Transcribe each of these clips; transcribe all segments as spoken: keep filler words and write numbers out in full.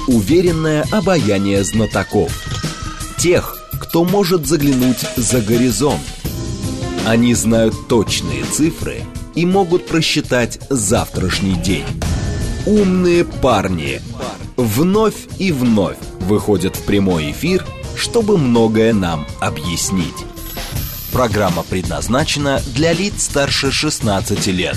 Уверенное обаяние знатоков. Тех, кто может заглянуть за горизонт. Они знают точные цифры и могут просчитать завтрашний день. Умные парни вновь и вновь выходят в прямой эфир, чтобы многое нам объяснить. Программа предназначена для лиц старше шестнадцати лет.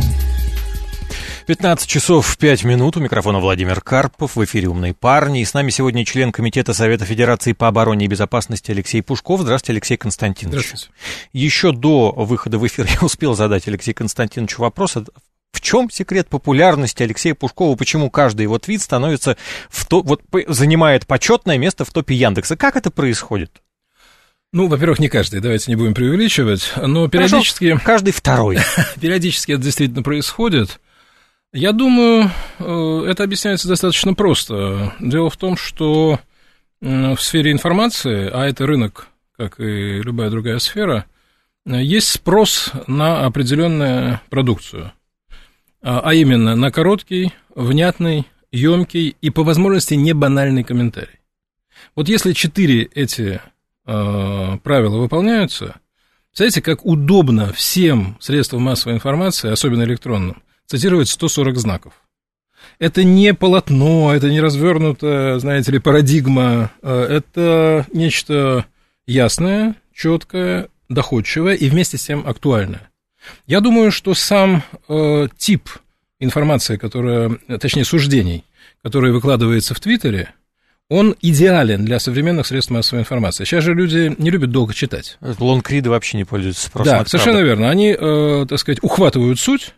пятнадцать часов пять минут. У микрофона Владимир Карпов. В эфире «Умные парни». И с нами сегодня член Комитета Совета Федерации по обороне и безопасности Алексей Пушков. Здравствуйте, Алексей Константинович. Здравствуйте. Еще до выхода в эфир я успел задать Алексею Константиновичу вопрос. В чем секрет популярности Алексея Пушкова? Почему каждый его твит становится в топ, вот, занимает почетное место в топе Яндекса? Как это происходит? Ну, во-первых, не каждый, давайте не будем преувеличивать, но периодически... Хорошо, каждый второй. Периодически это действительно происходит. Я думаю, это объясняется достаточно просто. Дело в том, что в сфере информации, а это рынок, как и любая другая сфера, есть спрос на определенную продукцию, а именно на короткий, внятный, емкий и, по возможности, не банальный комментарий. Вот если четыре эти правила выполняются, знаете, как удобно всем средствам массовой информации, особенно электронным, цитировать сто сорок знаков. Это не полотно, это не развернутая, знаете ли, парадигма, это нечто ясное, четкое, доходчивое и вместе с тем актуальное. Я думаю, что сам э, тип информации, которая, точнее, суждений, которые выкладывается в Твиттере, он идеален для современных средств массовой информации. Сейчас же люди не любят долго читать. Лонгриды вообще не пользуются спросом. Да, совершенно верно. Они, э, так сказать, ухватывают суть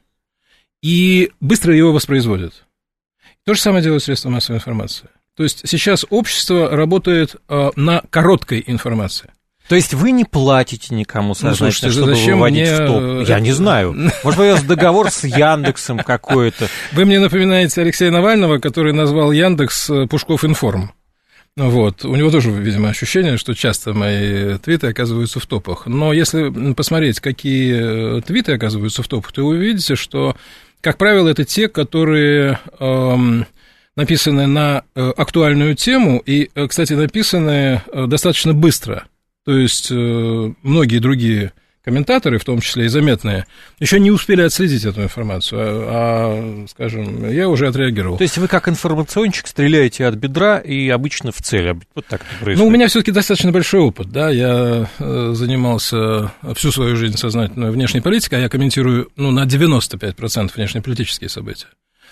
и быстро его воспроизводят. То же самое делают средства массовой информации. То есть сейчас общество работает э, на короткой информации. То есть вы не платите никому сознательно, ну, слушайте, чтобы зачем выводить мне... в топ? Я не знаю. Может, у вас договор с Яндексом какой-то? Вы мне напоминаете Алексея Навального, который назвал Яндекс Пушков Информ. Вот. У него тоже, видимо, ощущение, что часто мои твиты оказываются в топах. Но если посмотреть, какие твиты оказываются в топах, то вы увидите, что, как правило, это те, которые... Эм, написаны на актуальную тему и, кстати, написаны достаточно быстро. То есть многие другие комментаторы, в том числе и заметные, еще не успели отследить эту информацию, а, а, скажем, я уже отреагировал. То есть вы как информационщик стреляете от бедра и обычно в цель? Вот так это происходит? Ну, у меня все-таки достаточно большой опыт, да, я занимался всю свою жизнь сознательной внешней политикой, а я комментирую, ну, на девяносто пять процентов внешнеполитические события.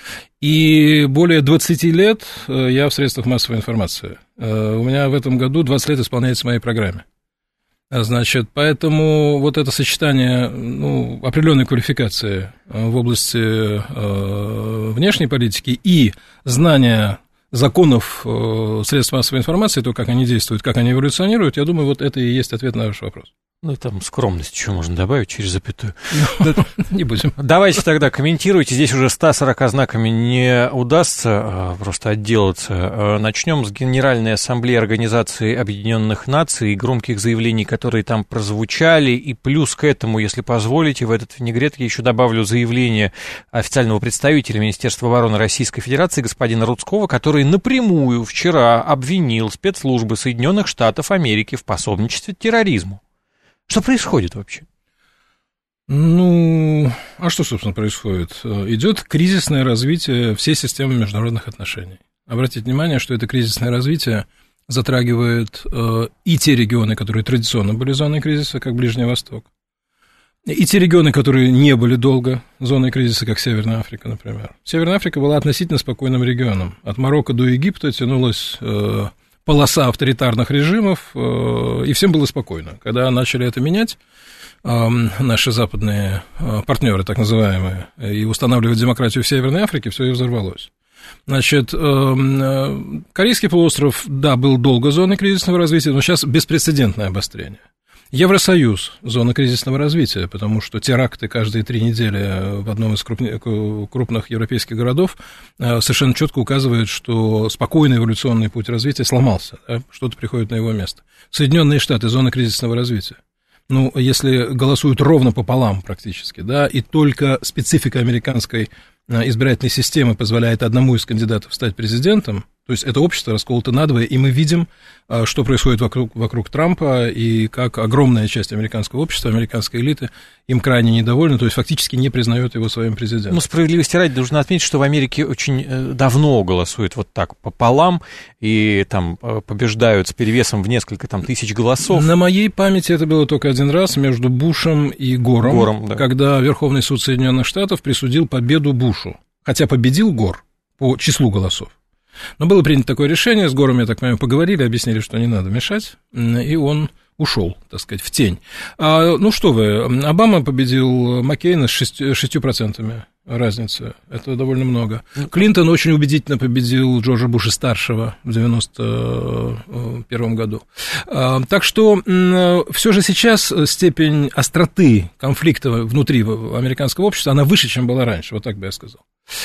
И более двадцать лет я в средствах массовой информации. У меня в этом году двадцать лет исполняется моей программе. Значит, поэтому вот это сочетание, ну, определенной квалификации в области э, внешней политики и знания законов э, средств массовой информации, то, как они действуют, как они эволюционируют, я думаю, вот это и есть ответ на ваш вопрос. Ну, там скромность еще можно добавить через запятую. Не будем. Давайте тогда комментируйте. Здесь уже ста сорока знаками не удастся просто отделаться. Начнем с Генеральной Ассамблеи Организации Объединенных Наций и громких заявлений, которые там прозвучали. И плюс к этому, если позволите, в этот винегрет я еще добавлю заявление официального представителя Министерства обороны Российской Федерации господина Рудского, который напрямую вчера обвинил спецслужбы Соединенных Штатов Америки в пособничестве терроризму. Что происходит вообще? Ну, а что, собственно, происходит? Идет кризисное развитие всей системы международных отношений. Обратите внимание, что это кризисное развитие затрагивает э, и те регионы, которые традиционно были зоной кризиса, как Ближний Восток, и те регионы, которые не были долго зоной кризиса, как Северная Африка, например. Северная Африка была относительно спокойным регионом. От Марокко до Египта тянулась... Э, полоса авторитарных режимов, и всем было спокойно. Когда начали это менять, наши западные партнеры, так называемые, и устанавливать демократию в Северной Африке, все и взорвалось. Значит, Корейский полуостров, да, был долго зоной кризисного развития, но сейчас беспрецедентное обострение. Евросоюз – зона кризисного развития, потому что теракты каждые три недели в одном из крупных, крупных европейских городов совершенно четко указывают, что спокойный эволюционный путь развития сломался, да, что-то приходит на его место. Соединенные Штаты – зона кризисного развития. Ну, если голосуют ровно пополам практически, да, и только специфика американской избирательной системы позволяет одному из кандидатов стать президентом, То есть это общество расколото надвое, и мы видим, что происходит вокруг, вокруг Трампа, и как огромная часть американского общества, американской элиты им крайне недовольна, то есть фактически не признает его своим президентом. Ну, справедливости ради, нужно отметить, что в Америке очень давно голосуют вот так пополам, и там побеждают с перевесом в несколько там, тысяч голосов. На моей памяти это было только один раз между Бушем и Гором, Гором, да. Когда Верховный суд Соединенных Штатов присудил победу Бушу, хотя победил Гор по числу голосов. Но было принято такое решение, с Гором, я так понимаю, поговорили, объяснили, что не надо мешать, и он ушел, так сказать, в тень. А, ну что вы, Обама победил Маккейна с шестью процентами разницы, это довольно много. Клинтон очень убедительно победил Джорджа Буша-старшего в девяносто первом году. А, так что все же сейчас степень остроты конфликта внутри американского общества, она выше, чем была раньше, вот так бы я сказал.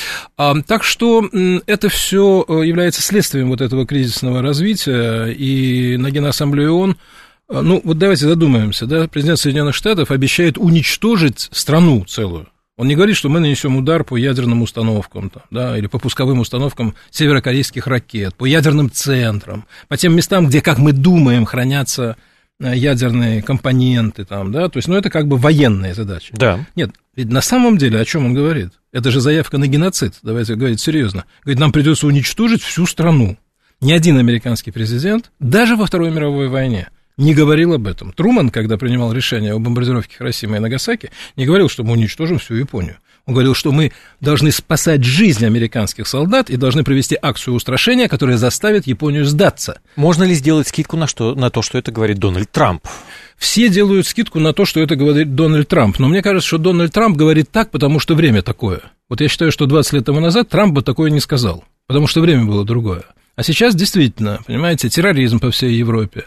А, так что это все является следствием вот этого кризисного развития, и на Генассамблее ООН, ну вот давайте задумаемся, да, президент Соединенных Штатов обещает уничтожить страну целую. Он не говорит, что мы нанесем удар по ядерным установкам, там, да, или по пусковым установкам северокорейских ракет, по ядерным центрам, по тем местам, где, как мы думаем, хранятся ядерные компоненты, там, да, то есть, ну, это как бы военная задача. Да. Нет, ведь на самом деле о чем он говорит? Это же заявка на геноцид, давайте говорить серьезно. Говорит, нам придется уничтожить всю страну. Ни один американский президент, даже во Второй мировой войне, не говорил об этом. Труман, когда принимал решение о бомбардировке Хиросимы и Нагасаки, не говорил, что мы уничтожим всю Японию. Он говорил, что мы должны спасать жизнь американских солдат и должны провести акцию устрашения, которая заставит Японию сдаться. Можно ли сделать скидку на, что, на то, что это говорит Дональд Трамп? Все делают скидку на то, что это говорит Дональд Трамп. Но мне кажется, что Дональд Трамп говорит так, потому что время такое. Вот я считаю, что двадцать лет тому назад Трамп бы такое не сказал, потому что время было другое. А сейчас действительно, понимаете, терроризм по всей Европе,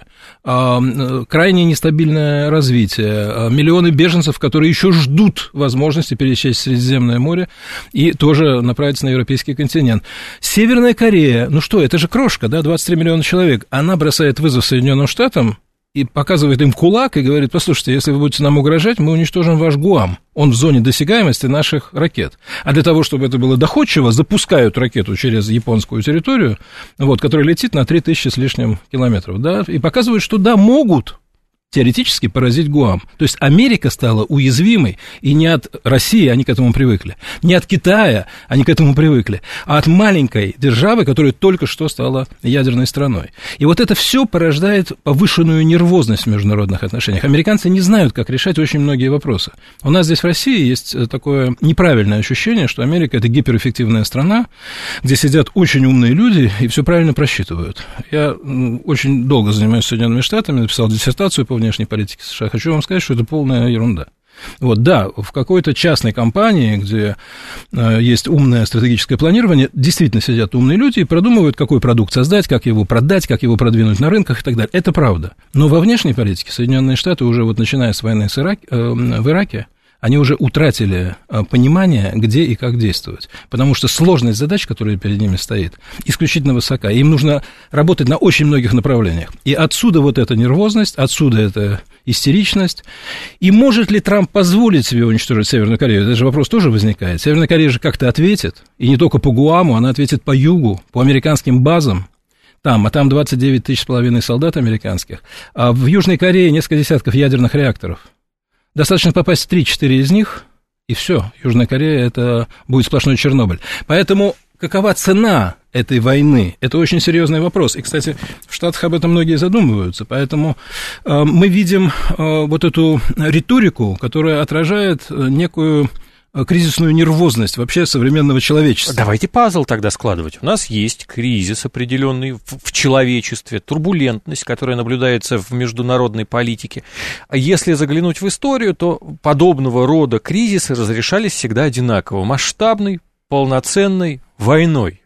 крайне нестабильное развитие, миллионы беженцев, которые еще ждут возможности пересечь Средиземное море и тоже направиться на европейский континент. Северная Корея, ну что, это же крошка, да, двадцать три миллиона человек, она бросает вызов Соединенным Штатам и показывает им кулак и говорит, послушайте, если вы будете нам угрожать, мы уничтожим ваш Гуам. Он в зоне досягаемости наших ракет. А для того, чтобы это было доходчиво, запускают ракету через японскую территорию, вот, которая летит на три тысячи с лишним километров, да, и показывают, что да, могут теоретически поразить Гуам. То есть Америка стала уязвимой, и не от России, они к этому привыкли, не от Китая, они к этому привыкли, а от маленькой державы, которая только что стала ядерной страной. И вот это все порождает повышенную нервозность в международных отношениях. Американцы не знают, как решать очень многие вопросы. У нас здесь в России есть такое неправильное ощущение, что Америка – это гиперэффективная страна, где сидят очень умные люди и все правильно просчитывают. Я очень долго занимаюсь Соединенными Штатами, написал диссертацию по внешней политике США. Хочу вам сказать, что это полная ерунда. Вот, да, в какой-то частной компании, где э, есть умное стратегическое планирование, действительно сидят умные люди и продумывают, какой продукт создать, как его продать, как его продвинуть на рынках и так далее. Это правда. Но во внешней политике Соединенные Штаты уже вот начиная с войны с Ирак, э, в Ираке, они уже утратили понимание, где и как действовать, потому что сложность задач, которая перед ними стоит, исключительно высока, им нужно работать на очень многих направлениях, и отсюда вот эта нервозность, отсюда эта истеричность, и может ли Трамп позволить себе уничтожить Северную Корею, этот же вопрос тоже возникает, Северная Корея же как-то ответит, и не только по Гуаму, она ответит по югу, по американским базам, там, а там двадцать девять тысяч с половиной солдат американских, а в Южной Корее несколько десятков ядерных реакторов. Достаточно попасть в три-четыре из них, и все, Южная Корея, это будет сплошной Чернобыль. Поэтому какова цена этой войны? Это очень серьезный вопрос. И, кстати, в Штатах об этом многие задумываются. Поэтому э, мы видим э, вот эту риторику, которая отражает некую кризисную нервозность вообще современного человечества. Давайте пазл тогда складывать. У нас есть кризис определенный в, в человечестве, турбулентность, которая наблюдается в международной политике. А если заглянуть в историю, то подобного рода кризисы разрешались всегда одинаково. Масштабной, полноценной войной.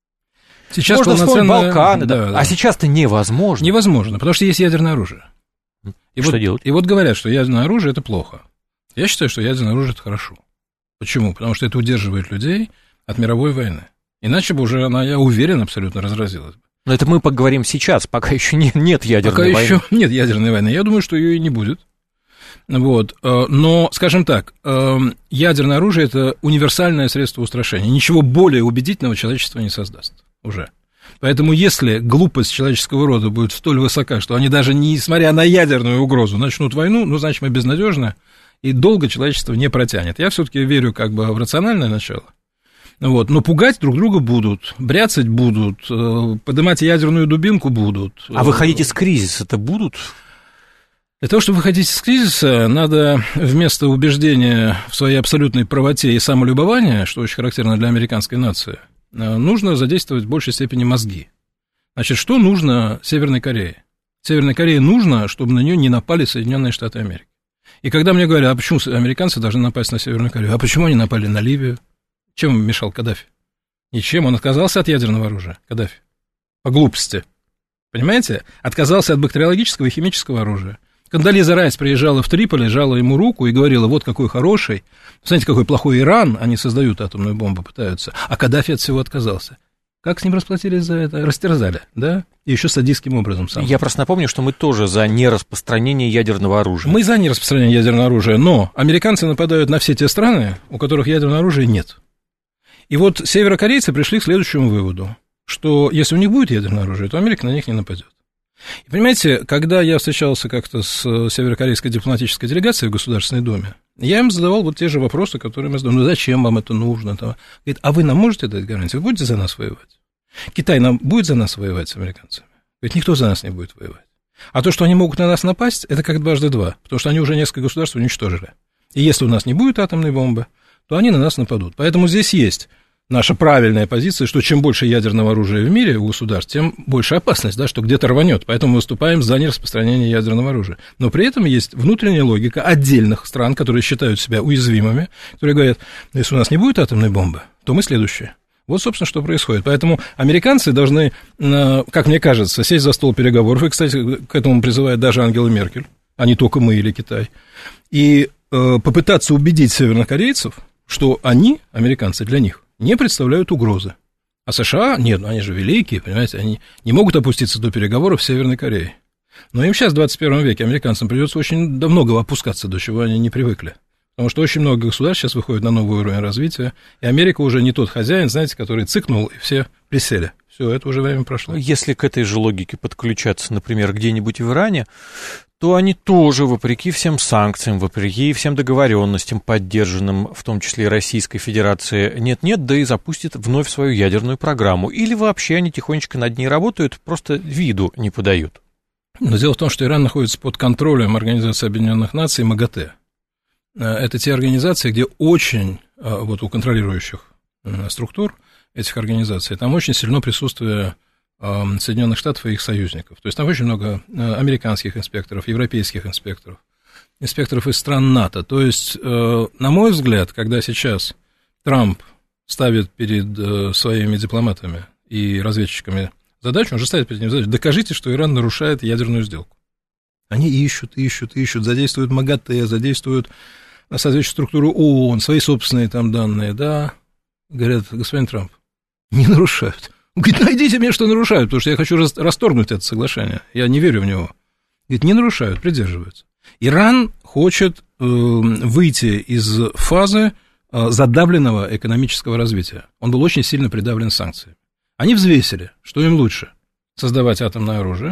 Сейчас можно вспомнить Балканы, да, да, да. А сейчас-то невозможно. Невозможно, потому что есть ядерное оружие. И что вот, делать? И вот говорят, что ядерное оружие – это плохо. Я считаю, что ядерное оружие – это хорошо. Почему? Потому что это удерживает людей от мировой войны. Иначе бы уже она, я уверен, абсолютно разразилась бы. Но это мы поговорим сейчас, пока еще не, нет ядерной пока войны. Пока еще нет ядерной войны. Я думаю, что ее и не будет. Вот. Но, скажем так, ядерное оружие – это универсальное средство устрашения. Ничего более убедительного человечество не создаст уже. Поэтому если глупость человеческого рода будет столь высока, что они даже несмотря на ядерную угрозу начнут войну, ну, значит, мы безнадежны, и долго человечество не протянет. Я все-таки верю как бы в рациональное начало. Вот. Но пугать друг друга будут, бряцать будут, поднимать ядерную дубинку будут. А выходить из кризиса-то будут? Для того, чтобы выходить из кризиса, надо вместо убеждения в своей абсолютной правоте и самолюбования, что очень характерно для американской нации, нужно задействовать в большей степени мозги. Значит, что нужно Северной Корее? Северной Корее нужно, чтобы на нее не напали Соединенные Штаты Америки. И когда мне говорят, а почему американцы должны напасть на Северную Корею, а почему они напали на Ливию? Чем мешал Каддафи? Ничем, он отказался от ядерного оружия, Каддафи. По глупости. Понимаете? Отказался от бактериологического и химического оружия. Кондолиза Райс приезжала в Триполи, жала ему руку и говорила, вот какой хороший, знаете, какой плохой Иран, они создают атомную бомбу, пытаются, а Каддафи от всего отказался. Как с ним расплатились за это? Растерзали, да? И еще садистским образом сам. Я просто напомню, что мы тоже за нераспространение ядерного оружия. Мы за нераспространение ядерного оружия, но американцы нападают на все те страны, у которых ядерного оружия нет. И вот северокорейцы пришли к следующему выводу, что если у них будет ядерное оружие, то Америка на них не нападет. И понимаете, когда я встречался как-то с северокорейской дипломатической делегацией в Государственной Думе, я им задавал вот те же вопросы, которые мы задаем. Ну, зачем вам это нужно? Говорит, а вы нам можете дать гарантию? Вы будете за нас воевать? Китай нам будет за нас воевать с американцами? Говорит, никто за нас не будет воевать. А то, что они могут на нас напасть, это как дважды два, потому что они уже несколько государств уничтожили. И если у нас не будет атомной бомбы, то они на нас нападут. Поэтому здесь есть наша правильная позиция, что чем больше ядерного оружия в мире у государств, тем больше опасность, да, что где-то рванет. Поэтому мы выступаем за нераспространение ядерного оружия. Но при этом есть внутренняя логика отдельных стран, которые считают себя уязвимыми, которые говорят, если у нас не будет атомной бомбы, то мы следующие. Вот, собственно, что происходит. Поэтому американцы должны, как мне кажется, сесть за стол переговоров, и, кстати, к этому призывает даже Ангела Меркель, а не только мы или Китай, и попытаться убедить севернокорейцев, что они, американцы, для них не представляют угрозы. А США, нет, они же великие, понимаете, они не могут опуститься до переговоров с Северной Кореей. Но им сейчас, в двадцать первом веке, американцам придется очень многого опускаться, до чего они не привыкли. Потому что очень много государств сейчас выходит на новый уровень развития, и Америка уже не тот хозяин, знаете, который цыкнул, и все присели. Все, это уже время прошло. Если к этой же логике подключаться, например, где-нибудь в Иране, то они тоже, вопреки всем санкциям, вопреки всем договоренностям, поддержанным, в том числе и Российской Федерации, нет-нет, да и запустят вновь свою ядерную программу. Или вообще они тихонечко над ней работают, просто виду не подают. Но дело в том, что Иран находится под контролем Организации Объединенных Наций МАГАТЭ. Это те организации, где очень, вот у контролирующих структур этих организаций, там очень сильно присутствие Соединенных Штатов и их союзников. То есть там очень много американских инспекторов, европейских инспекторов, инспекторов из стран НАТО. То есть, на мой взгляд, когда сейчас Трамп ставит перед своими дипломатами и разведчиками задачу, он же ставит перед ним задачу, докажите, что Иран нарушает ядерную сделку. Они ищут, ищут, ищут, задействуют МАГАТЭ, задействуют соответствующую структуру ООН, свои собственные там данные, да. Говорят, господин Трамп, не нарушают. Он говорит, найдите мне, что нарушают, потому что я хочу расторгнуть это соглашение. Я не верю в него. Говорит, не нарушают, придерживаются. Иран хочет э, выйти из фазы э, задавленного экономического развития. Он был очень сильно придавлен санкциями. Они взвесили, что им лучше создавать атомное оружие,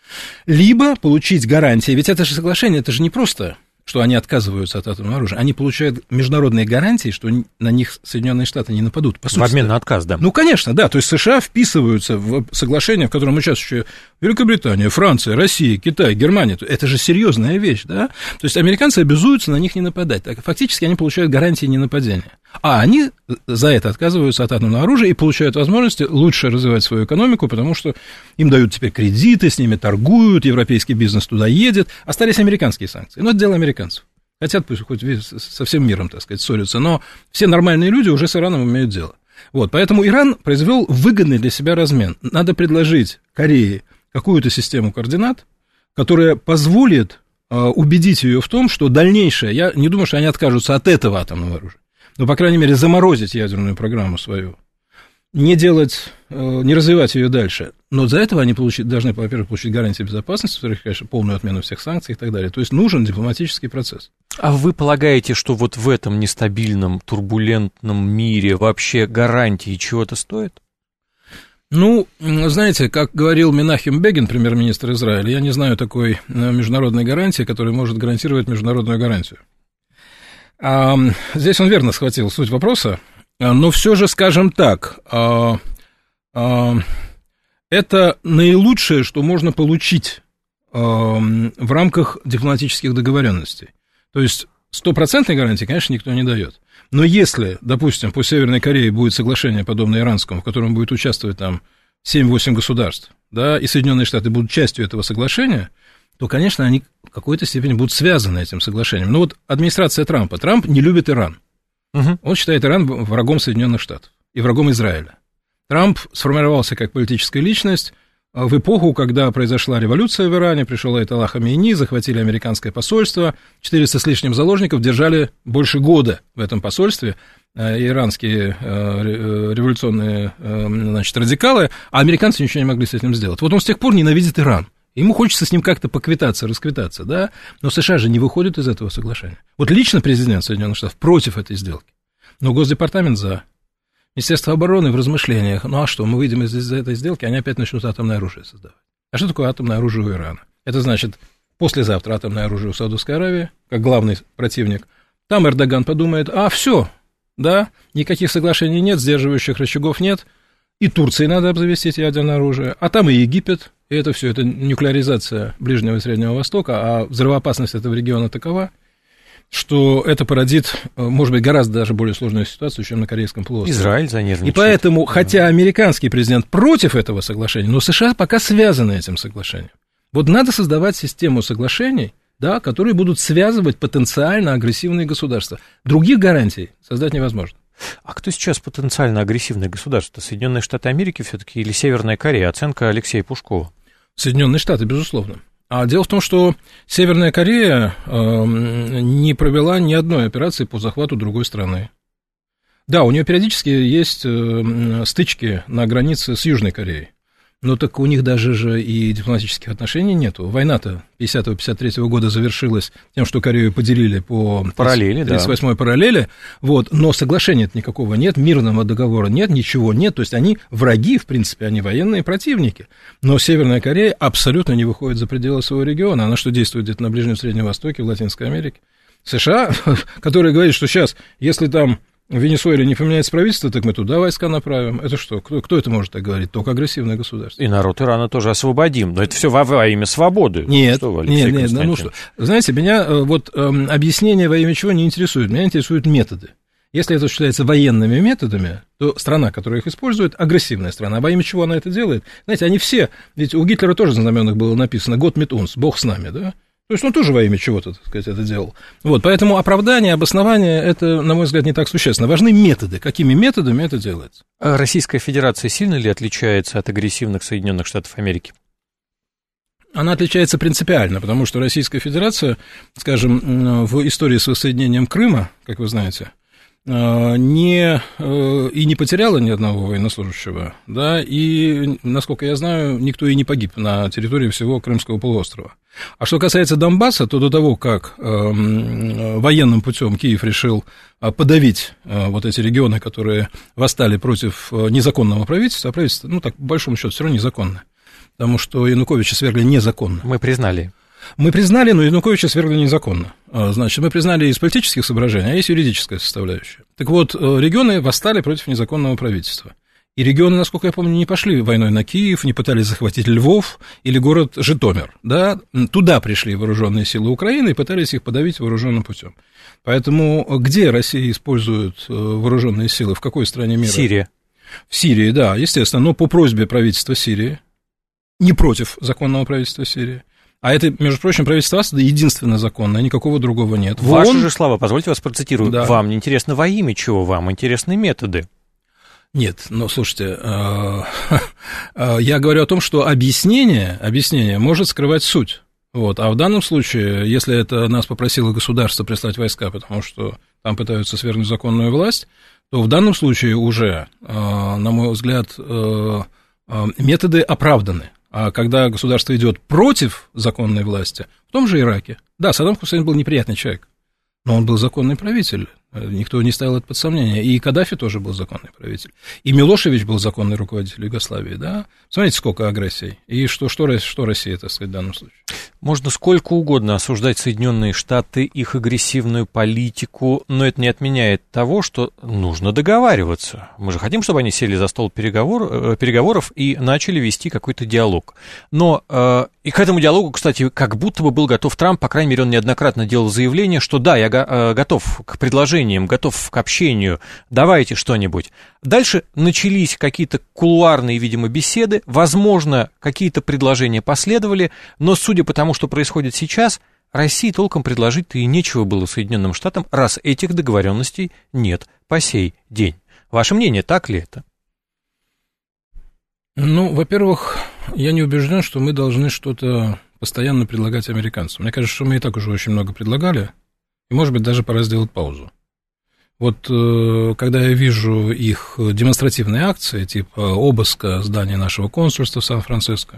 либо получить гарантии. Ведь это же соглашение, это же не просто, что они отказываются от атомного оружия, они получают международные гарантии, что на них Соединенные Штаты не нападут. По сути, в обмен на отказ, да. Ну, конечно, да, то есть США вписываются в соглашение, в котором участвуют Великобритания, Франция, Россия, Китай, Германия. Это же серьезная вещь, да. То есть американцы обязуются на них не нападать. Так, фактически они получают гарантии ненападения. А они за это отказываются от атомного оружия и получают возможность лучше развивать свою экономику, потому что им дают теперь кредиты, с ними торгуют, европейский бизнес туда едет. Остались американские санкции. Но это дело американцев. Хотят пусть хоть со всем миром, так сказать, ссорятся, но все нормальные люди уже с Ираном имеют дело. Вот, поэтому Иран произвел выгодный для себя размен. Надо предложить Корее какую-то систему координат, которая позволит э, убедить ее в том, что дальнейшее, я не думаю, что они откажутся от этого атомного оружия, но, по крайней мере, заморозить ядерную программу свою, не делать, не развивать ее дальше. Но за этого они получить, должны, во-первых, получить гарантии безопасности, во-вторых, конечно, полную отмену всех санкций и так далее. То есть нужен дипломатический процесс. А вы полагаете, что вот в этом нестабильном, турбулентном мире вообще гарантии чего-то стоят? Ну, знаете, как говорил Менахем Бегин, премьер-министр Израиля, я не знаю такой международной гарантии, которая может гарантировать международную гарантию. А, здесь он верно схватил суть вопроса, но все же, скажем так, а, а, это наилучшее, что можно получить а, в рамках дипломатических договоренностей. То есть стопроцентной гарантии, конечно, никто не дает. Но если, допустим, по Северной Корее будет соглашение, подобное иранскому, в котором будет участвовать там семь-восемь государств, да, и Соединенные Штаты будут частью этого соглашения, то, конечно, они в какой-то степени будут связаны этим соглашением. Но вот администрация Трампа. Трамп не любит Иран. Угу. Он считает Иран врагом Соединенных Штатов и врагом Израиля. Трамп сформировался как политическая личность в эпоху, когда произошла революция в Иране, пришел Аятолла Хамейни, захватили американское посольство, четыреста с лишним заложников держали больше года в этом посольстве, иранские революционные, значит, радикалы, а американцы ничего не могли с этим сделать. Вот он с тех пор ненавидит Иран. Ему хочется с ним как-то поквитаться, расквитаться, да, но США же не выходят из этого соглашения. Вот лично президент Соединенных Штатов против этой сделки, но Госдепартамент за. Министерство обороны в размышлениях, ну а что, мы выйдем из этой сделки, они опять начнут атомное оружие создавать. А что такое атомное оружие у Ирана? Это значит, послезавтра атомное оружие у Саудовской Аравии, как главный противник. Там Эрдоган подумает, а, все, да, никаких соглашений нет, сдерживающих рычагов нет, и Турции надо обзавестись ядерное оружие, а там и Египет, и это все, это нуклеаризация Ближнего и Среднего Востока, а взрывоопасность этого региона такова, что это породит, может быть, гораздо даже более сложную ситуацию, чем на Корейском полуострове. Израиль занервничает. И поэтому, хотя американский президент против этого соглашения, но США пока связаны этим соглашением. Вот надо создавать систему соглашений, да, которые будут связывать потенциально агрессивные государства. Других гарантий создать невозможно. А кто сейчас потенциально агрессивное государство? Соединенные Штаты Америки все-таки или Северная Корея? Оценка Алексея Пушкова. Соединенные Штаты, безусловно. А дело в том, что Северная Корея э, не провела ни одной операции по захвату другой страны. Да, у нее периодически есть э, стычки на границе с Южной Кореей, но так у них даже же и дипломатических отношений нету. Война-то пятидесятого-пятьдесят третьего года завершилась тем, что Корею поделили по параллели, тридцать восьмой да. параллели, вот, но соглашения-то никакого нет, мирного договора нет, ничего нет, то есть они враги, в принципе, они военные противники. Но Северная Корея абсолютно не выходит за пределы своего региона. Она что, действует где-то на Ближнем и Среднем Востоке, в Латинской Америке? США, которые говорят, что сейчас, если там в Венесуэле не поменяется правительство, так мы туда войска направим. Это что? Кто, кто это может так говорить? Только агрессивное государство. И народ Ирана тоже освободим. Но это все во, во имя свободы. Нет, что, нет, нет, ну что. Знаете, меня вот э, объяснение во имя чего не интересует. Меня интересуют методы. Если это осуществляется военными методами, то страна, которая их использует, агрессивная страна. А во имя чего она это делает? Знаете, они все... Ведь у Гитлера тоже на знаменах было написано «Гott mit uns», «Бог с нами», да? То есть он тоже во имя чего-то, так сказать, это делал. Вот, поэтому оправдание, обоснование, это, на мой взгляд, не так существенно. Важны методы, какими методами это делается. А Российская Федерация сильно ли отличается от агрессивных Соединенных Штатов Америки? Она отличается принципиально, потому что Российская Федерация, скажем, в истории с воссоединением Крыма, как вы знаете, не, и не потеряла ни одного военнослужащего, да, и, насколько я знаю, никто и не погиб на территории всего Крымского полуострова. А что касается Донбасса, то до того, как э, военным путем Киев решил подавить э, вот эти регионы, которые восстали против незаконного правительства, а правительство, ну, так, по большому счету, все равно незаконное, потому что Януковича свергли незаконно. Мы признали. Мы признали, но Януковича свергли незаконно. Значит, мы признали из политических соображений, а есть юридическая составляющая. Так вот, регионы восстали против незаконного правительства. И регионы, насколько я помню, не пошли войной на Киев, не пытались захватить Львов или город Житомир. Да? Туда пришли вооруженные силы Украины и пытались их подавить вооруженным путем. Поэтому где Россия использует вооруженные силы, в какой стране мира? Сирия. В Сирии, да, естественно, но по просьбе правительства Сирии, не против законного правительства Сирии. А это, между прочим, правительство Асада единственно законное, никакого другого нет. Ваши ООН... же слова, позвольте вас процитирую. Да. Вам не интересно во имя чего, вам интересны методы. Нет, ну, слушайте, я говорю о том, что объяснение, объяснение может скрывать суть. Вот. А в данном случае, если это нас попросило государство прислать войска, потому что там пытаются свергнуть законную власть, то в данном случае уже, на мой взгляд, методы оправданы. А когда государство идет против законной власти, в том же Ираке, да, Саддам Хусейн был неприятный человек, Но он был законный правитель. Никто не ставил это под сомнение. И Каддафи тоже был законный правитель. И Милошевич был законный руководитель Югославии, да? Смотрите, сколько агрессий. И что, что, что Россия, так сказать, в данном случае? Можно сколько угодно осуждать Соединенные Штаты, их агрессивную политику, но это не отменяет того, что нужно договариваться. Мы же хотим, чтобы они сели за стол переговор, переговоров и начали вести какой-то диалог. Но э, и к этому диалогу, кстати, как будто бы был готов Трамп, по крайней мере, он неоднократно делал заявление, что да, я го- э, готов к предложениям, готов к общению, давайте что-нибудь. Дальше начались какие-то кулуарные, видимо, беседы, возможно, какие-то предложения последовали, но судя по тому, что происходит сейчас, России толком предложить-то и нечего было Соединенным Штатам, раз этих договоренностей нет по сей день. Ваше мнение, так ли это? Ну, во-первых, я не убежден, что мы должны что-то постоянно предлагать американцам. Мне кажется, что мы и так уже очень много предлагали, и, может быть, даже пора сделать паузу. Вот когда я вижу их демонстративные акции, типа обыска здания нашего консульства в Сан-Франциско,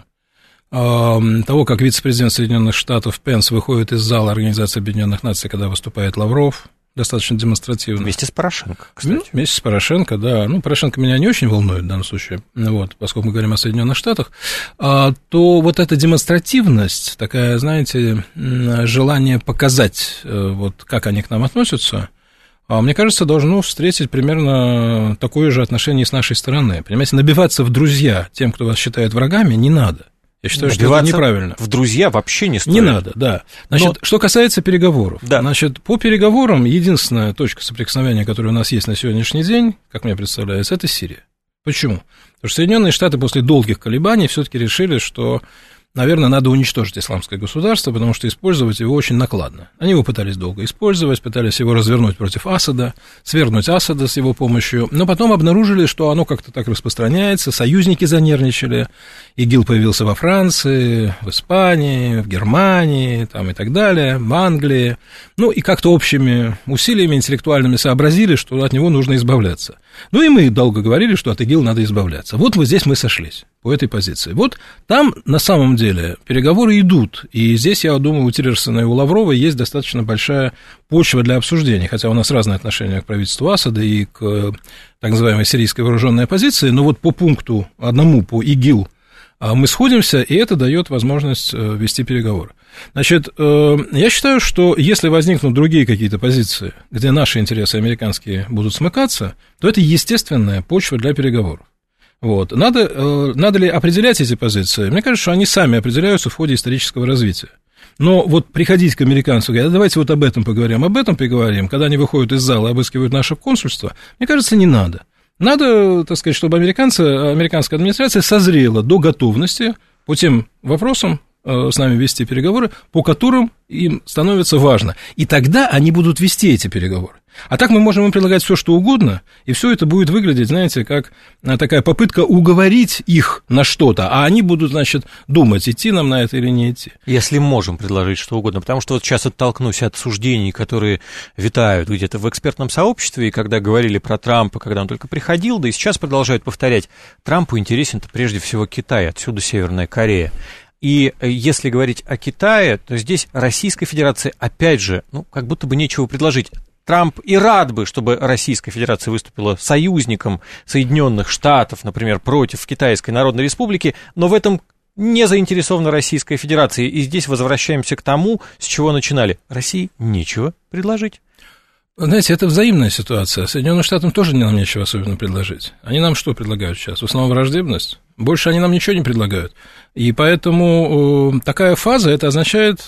того, как вице-президент Соединенных Штатов Пенс выходит из зала Организации Объединенных Наций, когда выступает Лавров, достаточно демонстративно. Вместе с Порошенко, кстати. Ну, вместе с Порошенко, да. Ну, Порошенко меня не очень волнует в данном случае, вот, поскольку мы говорим о Соединенных Штатах, а, то вот эта демонстративность, такая, знаете, желание показать, вот, как они к нам относятся, мне кажется, должно встретить примерно такое же отношение с нашей стороны. Понимаете, набиваться в друзья тем, кто вас считает врагами, не надо. Я считаю, что это неправильно. В друзья вообще не стоит. Не надо, да. Значит, Но... что касается переговоров. Да. Значит, по переговорам единственная точка соприкосновения, которая у нас есть на сегодняшний день, как мне представляется, это Сирия. Почему? Потому что Соединенные Штаты после долгих колебаний все-таки решили, что, наверное, надо уничтожить исламское государство, потому что использовать его очень накладно. Они его пытались долго использовать, пытались его развернуть против Асада, свергнуть Асада с его помощью, но потом обнаружили, что оно как-то так распространяется, союзники занервничали, ИГИЛ появился во Франции, в Испании, в Германии там, и так далее, в Англии, ну и как-то общими усилиями интеллектуальными сообразили, что от него нужно избавляться. Ну и мы долго говорили, что от ИГИЛ надо избавляться. Вот вот здесь мы сошлись по этой позиции. Вот там на самом деле переговоры идут, и здесь, я думаю, у Тиллерсона и у Лаврова есть достаточно большая почва для обсуждения, хотя у нас разные отношения к правительству Асада и к так называемой сирийской вооруженной оппозиции, но вот по пункту одному, по ИГИЛ, мы сходимся, и это дает возможность вести переговоры. Значит, я считаю, что если возникнут другие какие-то позиции, где наши интересы американские будут смыкаться, то это естественная почва для переговоров. Вот. Надо, надо ли определять эти позиции? Мне кажется, что они сами определяются в ходе исторического развития. Но вот приходить к американцам и говорить, давайте вот об этом поговорим, об этом поговорим, когда они выходят из зала и обыскивают наше консульство, мне кажется, не надо. Надо, так сказать, чтобы американцы, американская администрация созрела до готовности по тем вопросам с нами вести переговоры, по которым им становится важно. И тогда они будут вести эти переговоры. А так мы можем им предлагать все, что угодно, и все это будет выглядеть, знаете, как такая попытка уговорить их на что-то, а они будут, значит, думать, идти нам на это или не идти. Если можем предложить что угодно, потому что вот сейчас оттолкнусь от суждений, которые витают где-то в экспертном сообществе, и когда говорили про Трампа, когда он только приходил, да и сейчас продолжают повторять, Трампу интересен-то прежде всего Китай, отсюда Северная Корея. И если говорить о Китае, то здесь Российской Федерации, опять же, ну, как будто бы нечего предложить. Трамп и рад бы, чтобы Российская Федерация выступила союзником Соединенных Штатов, например, против Китайской Народной Республики, но в этом не заинтересована Российская Федерация. И здесь возвращаемся к тому, с чего начинали. России нечего предложить. Знаете, это взаимная ситуация. Соединенным Штатам тоже нам нечего особенно предложить. Они нам что предлагают сейчас? В основном враждебность. Больше они нам ничего не предлагают. И поэтому такая фаза, это означает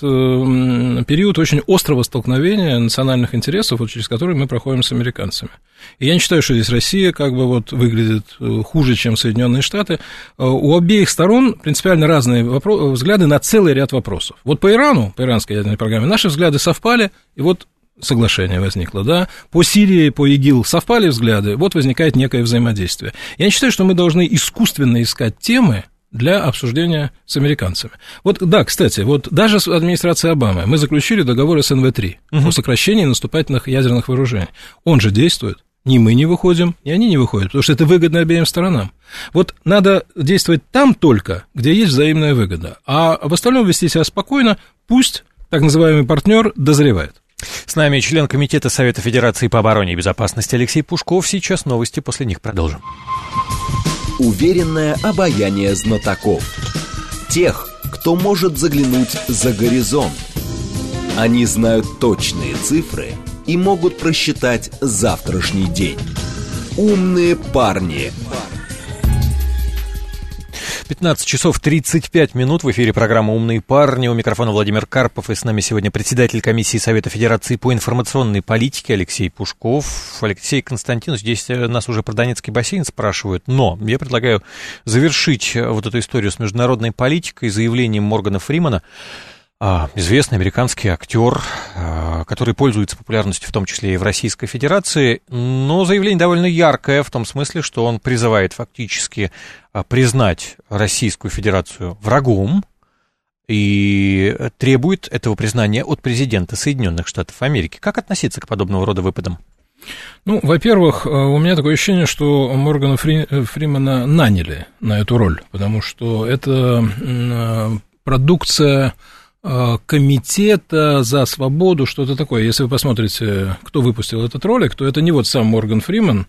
период очень острого столкновения национальных интересов, вот через который мы проходим с американцами. И я не считаю, что здесь Россия как бы вот выглядит хуже, чем Соединенные Штаты. У обеих сторон принципиально разные вопро- взгляды на целый ряд вопросов. Вот по Ирану, по иранской ядерной программе, наши взгляды совпали, и вот соглашение возникло, да, по Сирии, по ИГИЛ совпали взгляды, вот возникает некое взаимодействие. Я не считаю, что мы должны искусственно искать темы для обсуждения с американцами. Вот, да, кстати, вот даже с администрацией Обамы мы заключили договор с эн вэ три угу. о сокращении наступательных ядерных вооружений. Он же действует. Ни мы не выходим, ни они не выходят, потому что это выгодно обеим сторонам. Вот надо действовать там только, где есть взаимная выгода, а в остальном вести себя спокойно, пусть так называемый партнер дозревает. С нами член Комитета Совета Федерации по обороне и безопасности Алексей Пушков. Сейчас новости, после них продолжим. Уверенное обаяние знатоков. Тех, кто может заглянуть за горизонт. Они знают точные цифры и могут просчитать завтрашний день. Умные парни. пятнадцать часов тридцать пять минут. В эфире программа «Умные парни». У микрофона Владимир Карпов. И с нами сегодня председатель комиссии Совета Федерации по информационной политике Алексей Пушков. Алексей Константинович, здесь нас уже про Донецкий бассейн спрашивают. Но я предлагаю завершить вот эту историю с международной политикой заявлением Моргана Фримана. Известный американский актер, который пользуется популярностью в том числе и в Российской Федерации, но заявление довольно яркое в том смысле, что он призывает фактически признать Российскую Федерацию врагом и требует этого признания от президента Соединенных Штатов Америки. Как относиться к подобного рода выпадам? Ну, во-первых, у меня такое ощущение, что Моргана Фри... Фримана наняли на эту роль, потому что это продукция Комитета за свободу, что-то такое. Если вы посмотрите, кто выпустил этот ролик, то это не вот сам Морган Фриман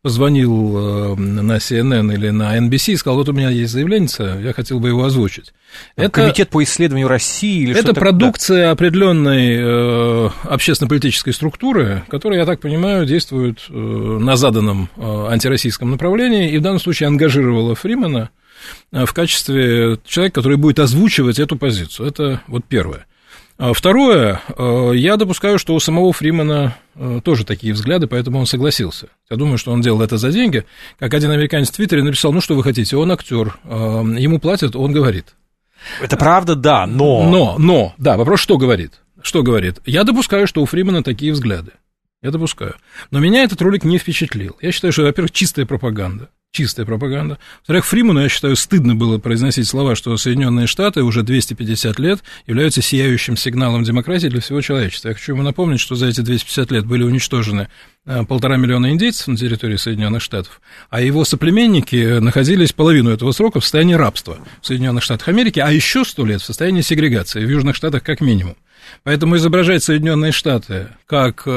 позвонил на си эн эн или на эн би си и сказал, вот у меня есть заявление, я хотел бы его озвучить. Это, Комитет по исследованию России или это что-то? продукция да. определенной э, общественно-политической структуры, которая, я так понимаю, действует э, на заданном э, антироссийском направлении, и в данном случае ангажировала Фримана в качестве человека, который будет озвучивать эту позицию. Это вот первое. Второе, я допускаю, что у самого Фримана тоже такие взгляды, поэтому он согласился. Я думаю, что он делал это за деньги. Как один американец в Твиттере написал, ну, что вы хотите, он актер, ему платят, он говорит. Это правда, да, но... Но, но, да, вопрос, что говорит? Что говорит? Я допускаю, что у Фримана такие взгляды. Я допускаю. Но меня этот ролик не впечатлил. Я считаю, что, во-первых, чистая пропаганда. Чистая пропаганда. Во-вторых, Фриману, я считаю, стыдно было произносить слова, что Соединенные Штаты уже двести пятьдесят лет являются сияющим сигналом демократии для всего человечества. Я хочу ему напомнить, что за эти двести пятьдесят лет были уничтожены полтора миллиона индейцев на территории Соединенных Штатов, а его соплеменники находились половину этого срока в состоянии рабства в Соединенных Штатах Америки, а еще сто лет в состоянии сегрегации, в Южных Штатах как минимум. Поэтому изображать Соединенные Штаты как...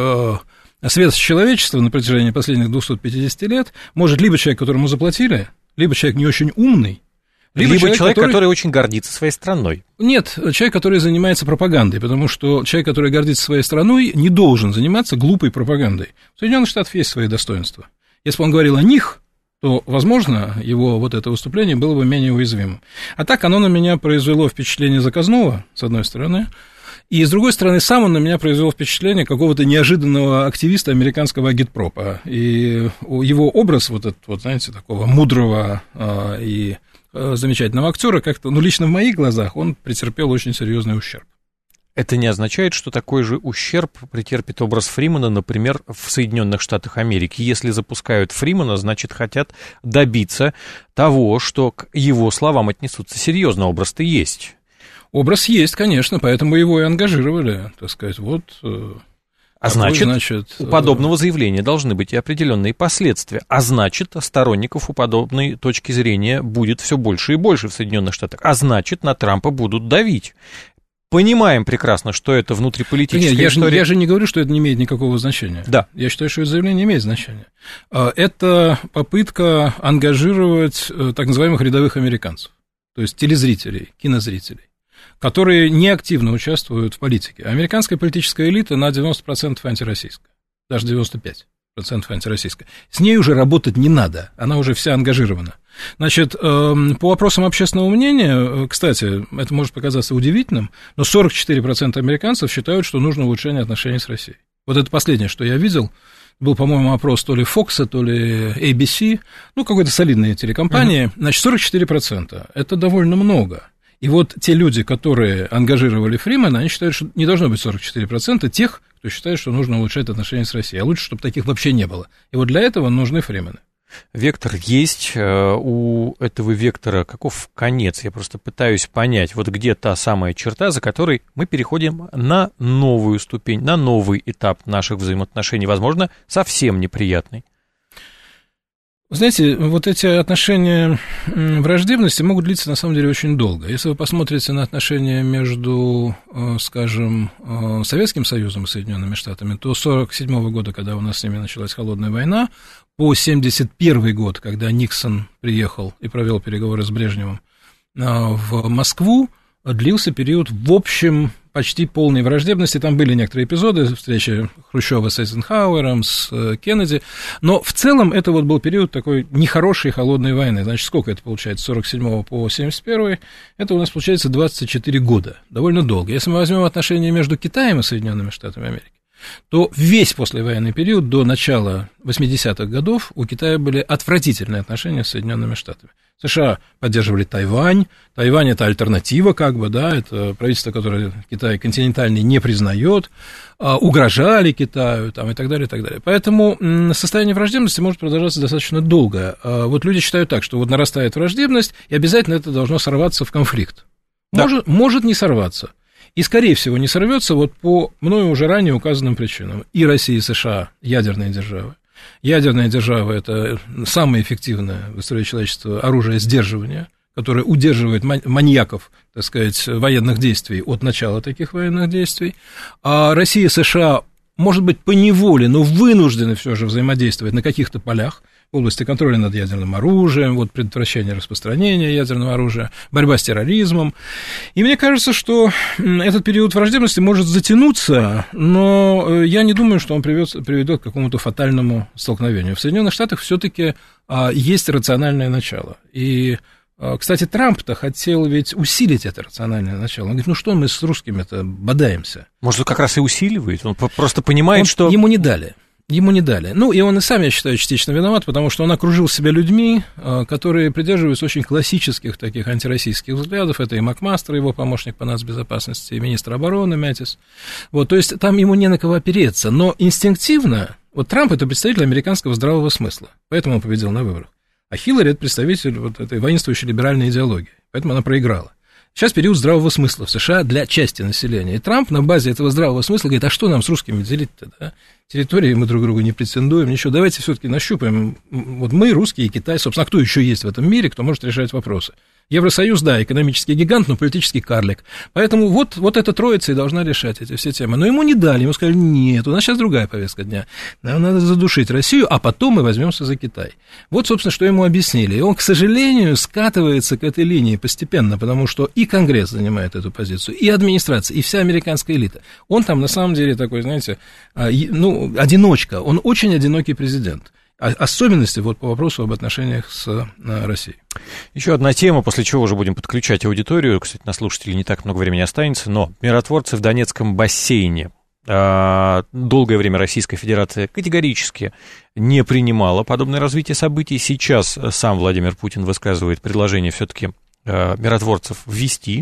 Свет человечества на протяжении последних двухсот пятидесяти лет может либо человек, которому заплатили, либо человек не очень умный, либо, либо человек, человек который... который очень гордится своей страной. Нет, человек, который занимается пропагандой, потому что человек, который гордится своей страной, не должен заниматься глупой пропагандой. У Соединенных Штатов есть свои достоинства. Если бы он говорил о них, то, возможно, его вот это выступление было бы менее уязвимым. А так оно на меня произвело впечатление заказного, с одной стороны, и, с другой стороны, сам он на меня произвел впечатление какого-то неожиданного активиста американского агитпропа. И его образ, вот этот, вот, знаете, такого мудрого а, и а, замечательного актера, как-то, ну, лично в моих глазах, он претерпел очень серьезный ущерб. Это не означает, что такой же ущерб претерпит образ Фримана, например, в Соединенных Штатах Америки. Если запускают Фримана, значит, хотят добиться того, что к его словам отнесутся серьезно. Образ-то есть. Образ есть, конечно, поэтому его и ангажировали, так сказать, вот... А значит, значит, у подобного заявления должны быть и определенные последствия. А значит, сторонников у подобной точки зрения будет все больше и больше в Соединенных Штатах. А значит, на Трампа будут давить. Понимаем прекрасно, что это внутриполитическая Нет, я история. Же, я же не говорю, что это не имеет никакого значения. Да. Я считаю, что это заявление имеет значение. Это попытка ангажировать так называемых рядовых американцев, то есть телезрителей, кинозрителей, которые не активно участвуют в политике. Американская политическая элита на девяносто процентов антироссийская, даже девяносто пять процентов антироссийская. С ней уже работать не надо, она уже вся ангажирована. Значит, по вопросам общественного мнения, кстати, это может показаться удивительным, но сорок четыре процента американцев считают, что нужно улучшение отношений с Россией. Вот это последнее, что я видел. Был, по-моему, опрос то ли Фокса, то ли эй би си, ну, какой-то солидной телекомпании. Uh-huh. Значит, сорок четыре процента. Это довольно много. И вот те люди, которые ангажировали Фримана, они считают, что не должно быть сорок четыре процента тех, кто считает, что нужно улучшать отношения с Россией. А лучше, чтобы таких вообще не было. И вот для этого нужны Фримены. Вектор есть, у этого вектора каков конец? Я просто пытаюсь понять, вот где та самая черта, за которой мы переходим на новую ступень, на новый этап наших взаимоотношений, возможно, совсем неприятный. Знаете, вот эти отношения враждебности могут длиться, на самом деле, очень долго. Если вы посмотрите на отношения между, скажем, Советским Союзом и Соединенными Штатами, то с сорок седьмого года, когда у нас с ними началась холодная война, по семьдесят первый год, когда Никсон приехал и провел переговоры с Брежневым в Москву, длился период, в общем, почти полной враждебности. Там были некоторые эпизоды, встречи Хрущева с Эйзенхауэром, с Кеннеди, но в целом это вот был период такой нехорошей холодной войны. Значит, сколько это получается? с сорок седьмого по семьдесят первый, это у нас получается двадцать четыре года, довольно долго. Если мы возьмем отношения между Китаем и Соединенными Штатами Америки, то весь послевоенный период до начала восьмидесятых годов у Китая были отвратительные отношения с Соединенными Штатами. США поддерживали Тайвань, Тайвань – это альтернатива, как бы, да, это правительство, которое Китай континентальный не признает, угрожали Китаю, там, и так далее, и так далее. Поэтому состояние враждебности может продолжаться достаточно долго. Вот люди считают так, что вот нарастает враждебность, и обязательно это должно сорваться в конфликт. Может, да. может не сорваться. И, скорее всего, не сорвется вот по мною уже ранее указанным причинам. И Россия, и США – ядерные державы. Ядерная держава – это самое эффективное в истории человечества оружие сдерживания, которое удерживает маньяков, так сказать, военных действий от начала таких военных действий. А Россия и США, может быть, поневоле, но вынуждены все же взаимодействовать на каких-то полях, в области контроля над ядерным оружием, вот, предотвращения распространения ядерного оружия, борьба с терроризмом. И мне кажется, что этот период враждебности может затянуться, но я не думаю, что он приведет, приведет к какому-то фатальному столкновению. В Соединенных Штатах все-таки а, есть рациональное начало. И, а, кстати, Трамп-то хотел ведь усилить это рациональное начало. Он говорит, ну что мы с русскими-то бодаемся? Может, он как раз и усиливает? Он просто понимает, он, что... Ему не дали. Ему не дали. Ну, и он и сам, я считаю, частично виноват, потому что он окружил себя людьми, которые придерживаются очень классических таких антироссийских взглядов. Это и Макмастер, его помощник по нацбезопасности, и министр обороны Мэтис. Вот, то есть там ему не на кого опереться. Но инстинктивно, вот Трамп – это представитель американского здравого смысла, поэтому он победил на выборах. А Хиллари – это представитель вот этой воинствующей либеральной идеологии, поэтому она проиграла. Сейчас период здравого смысла в США для части населения. И Трамп на базе этого здравого смысла говорит, а что нам с русскими делить-то, да? Территории мы друг другу не претендуем, ничего, давайте все-таки нащупаем. Вот мы, русские и Китай, собственно, кто еще есть в этом мире, кто может решать вопросы? Евросоюз, да, экономический гигант, но политический карлик. Поэтому вот, вот эта троица и должна решать эти все темы. Но ему не дали, ему сказали, нет, у нас сейчас другая повестка дня. Нам надо задушить Россию, а потом мы возьмемся за Китай. Вот, собственно, что ему объяснили. И он, к сожалению, скатывается к этой линии постепенно, потому что и Конгресс занимает эту позицию, и администрация, и вся американская элита. Он там, на самом деле, такой, знаете, ну, одиночка, он очень одинокий президент. Особенности вот по вопросу об отношениях с Россией. Еще одна тема, после чего уже будем подключать аудиторию. Кстати, на слушателей не так много времени останется, но миротворцы в Донецком бассейне. Долгое время Российская Федерация категорически не принимала подобное развитие событий. Сейчас сам Владимир Путин высказывает предложение все-таки миротворцев ввести.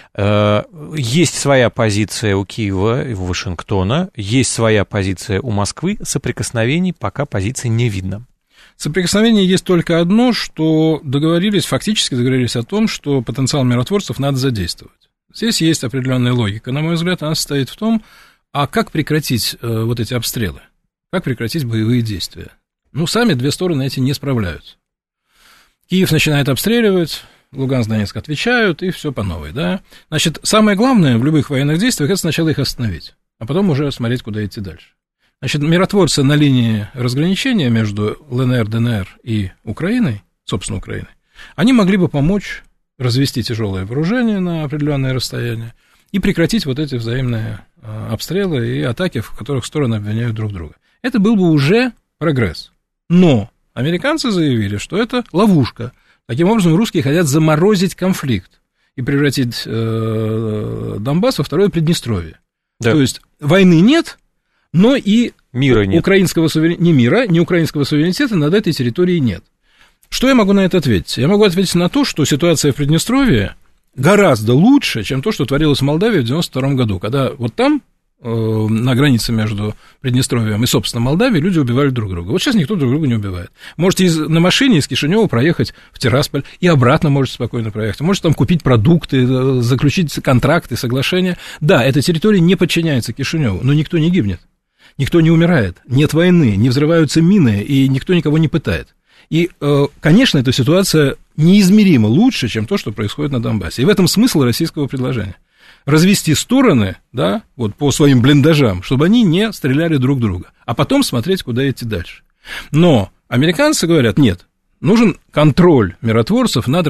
Есть своя позиция у Киева и у Вашингтона, есть своя позиция у Москвы, соприкосновений пока позиции не видно. Соприкосновение есть только одно, что договорились, фактически договорились о том, что потенциал миротворцев надо задействовать. Здесь есть определенная логика, на мой взгляд, она состоит в том, а как прекратить вот эти обстрелы, как прекратить боевые действия. Ну, сами две стороны эти не справляются. Киев начинает обстреливать, Луганск, Донецк отвечают, и все по новой, да. Значит, самое главное в любых военных действиях – это сначала их остановить, а потом уже смотреть, куда идти дальше. Значит, миротворцы на линии разграничения между ЛНР, ДНР и Украиной, собственно, Украиной, они могли бы помочь развести тяжелое вооружение на определенное расстояние и прекратить вот эти взаимные обстрелы и атаки, в которых стороны обвиняют друг друга. Это был бы уже прогресс. Но американцы заявили, что это ловушка. Таким образом, русские хотят заморозить конфликт и превратить э, Донбасс во второе Приднестровье. Да. То есть войны нет, но и мира нет. Украинского суверен... ни мира, ни украинского суверенитета над этой территорией нет. Что я могу на это ответить? Я могу ответить на то, что ситуация в Приднестровье гораздо лучше, чем то, что творилось в Молдавии в девяносто втором году, когда вот там, э, на границе между Приднестровьем и, собственно, Молдавией, люди убивали друг друга. Вот сейчас никто друг друга не убивает. Можете из, на машине из Кишинева проехать в Тирасполь и обратно можете спокойно проехать. Можете там купить продукты, заключить контракты, соглашения. Да, эта территория не подчиняется Кишиневу, но никто не гибнет, никто не умирает, нет войны, не взрываются мины, и никто никого не пытает. И, конечно, эта ситуация неизмеримо лучше, чем то, что происходит на Донбассе. И в этом смысл российского предложения. Развести стороны, да, вот по своим блиндажам, чтобы они не стреляли друг друга, а потом смотреть, куда идти дальше. Но американцы говорят, нет, нужен контроль миротворцев над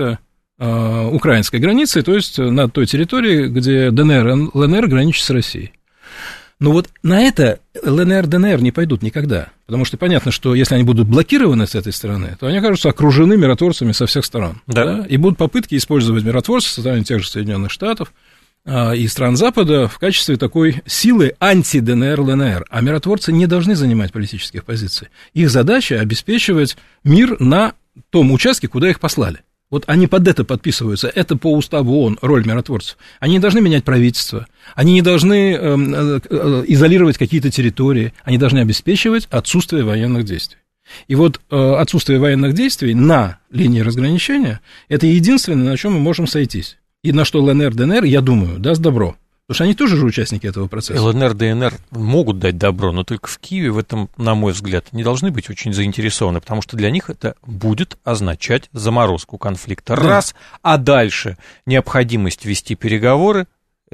российско-украинской границей, то есть над той территорией, где ДНР и ЛНР граничат с Россией. Но вот на это ЛНР, ДНР не пойдут никогда, потому что понятно, что если они будут блокированы с этой стороны, то они окажутся окружены миротворцами со всех сторон. Да. Да? И будут попытки использовать миротворцев со стороны тех же Соединенных Штатов а, и стран Запада в качестве такой силы анти-ДНР, ЛНР. А миротворцы не должны занимать политических позиций. Их задача обеспечивать мир на том участке, куда их послали. Вот они под это подписываются, это по уставу ООН роль миротворцев. Они не должны менять правительство, они не должны э, э, изолировать какие-то территории, они должны обеспечивать отсутствие военных действий. И вот э, отсутствие военных действий на линии разграничения – это единственное, на чем мы можем сойтись. И на что ЛНР, ДНР, я думаю, даст добро. Потому что они тоже же участники этого процесса. ЛНР, ДНР могут дать добро, но только в Киеве в этом, на мой взгляд, не должны быть очень заинтересованы, потому что для них это будет означать заморозку конфликта. Да. Раз, а дальше необходимость вести переговоры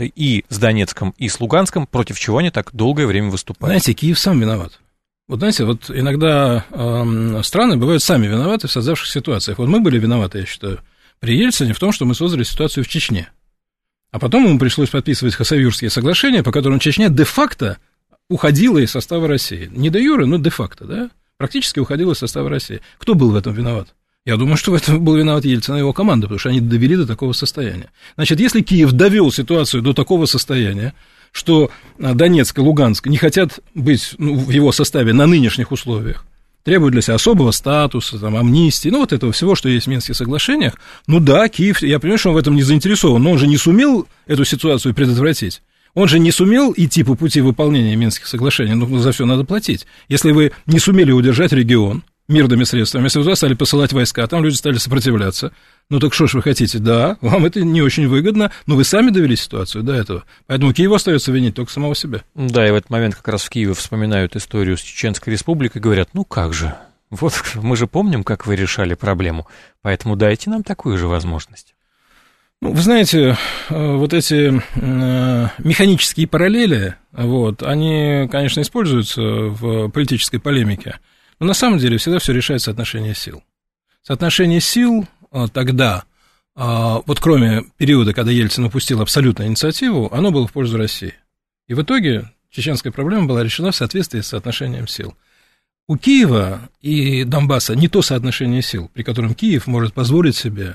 и с Донецком, и с Луганском, против чего они так долгое время выступают. Знаете, Киев сам виноват. Вот знаете, вот иногда э, страны бывают сами виноваты в создавшихся ситуациях. Вот мы были виноваты, я считаю, при Ельцине в том, что мы создали ситуацию в Чечне. А потом ему пришлось подписывать Хасавюрские соглашения, по которым Чечня де-факто уходила из состава России. Не де-юре, но де-факто, да? Практически уходила из состава России. Кто был в этом виноват? Я думаю, что в этом был виноват Ельцин и его команда, потому что они довели до такого состояния. Значит, если Киев довел ситуацию до такого состояния, что Донецк и Луганск не хотят быть ну, в его составе на нынешних условиях, требуют для себя особого статуса, там, амнистии, ну, вот этого всего, что есть в Минских соглашениях, ну да, Киев, я понимаю, что он в этом не заинтересован, но он же не сумел эту ситуацию предотвратить. Он же не сумел идти по пути выполнения Минских соглашений, ну, за все надо платить. Если вы не сумели удержать регион мирными средствами, если вы туда стали посылать войска, там люди стали сопротивляться, ну, так что ж вы хотите? Да, вам это не очень выгодно, но вы сами довели ситуацию до этого. Поэтому Киеву остается винить только самого себя. Да, и в этот момент как раз в Киеве вспоминают историю с Чеченской Республикой и говорят, ну, как же, вот мы же помним, как вы решали проблему, поэтому дайте нам такую же возможность. Ну, вы знаете, вот эти механические параллели, вот, они, конечно, используются в политической полемике, но на самом деле всегда все решает соотношение сил. Соотношение сил тогда, вот кроме периода, когда Ельцин упустил абсолютную инициативу, оно было в пользу России. И в итоге чеченская проблема была решена в соответствии с соотношением сил. У Киева и Донбасса не то соотношение сил, при котором Киев может позволить себе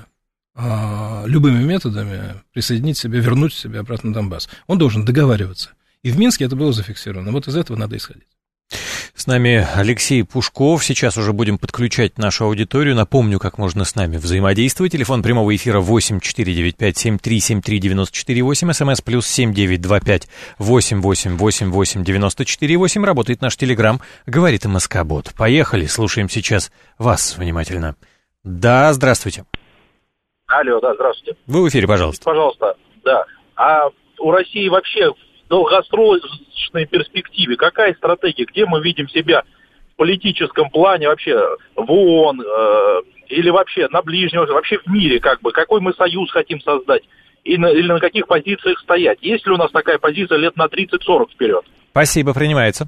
любыми методами присоединить себя, вернуть себя обратно на Донбасс. Он должен договариваться. И в Минске это было зафиксировано. Вот из этого надо исходить. С нами Алексей Пушков. Сейчас уже будем подключать нашу аудиторию. Напомню, как можно с нами взаимодействовать. Телефон прямого эфира восемь четыре девять пять семь три семь три девять четыре восемь. СМС плюс семь девять два пять восемь восемь восемь восемь девяносто четыре восемь. Работает наш телеграм. Говорит МСК-бот. Поехали. Слушаем сейчас вас внимательно. Да, здравствуйте. Алло, да, здравствуйте. Вы в эфире, пожалуйста. Пожалуйста, да. А у России вообще в долгосрочной перспективе какая стратегия? Где мы видим себя в политическом плане вообще в ООН э, или вообще на Ближнем, вообще в мире как бы? Какой мы союз хотим создать? И на, или на каких позициях стоять? Есть ли у нас такая позиция лет на тридцать-сорок вперед? Спасибо, принимается.